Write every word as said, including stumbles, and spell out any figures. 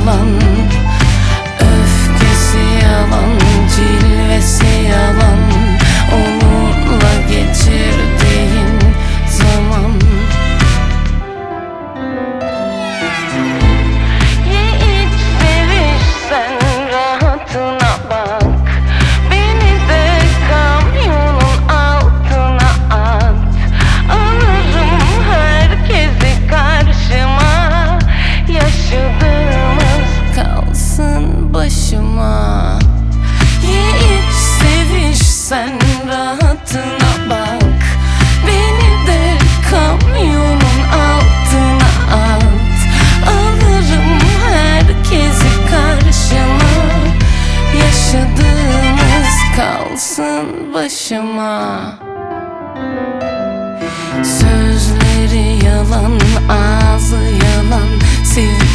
yalan, öfkesi yalan, cilvesi yalan, onunla geçirdiğin zaman. Yiğit sevişsen rahatına bak, beni de kamyonun altına at. Alırım herkesi karşıma, yaşadığımız kalsın başıma. Yiğit sevişsen rahatına bak, beni de kamyonun altına at. Alırım herkesi karşıma, yaşadığımız kalsın başıma. Sözleri yalan, ağzı yalan, sevgi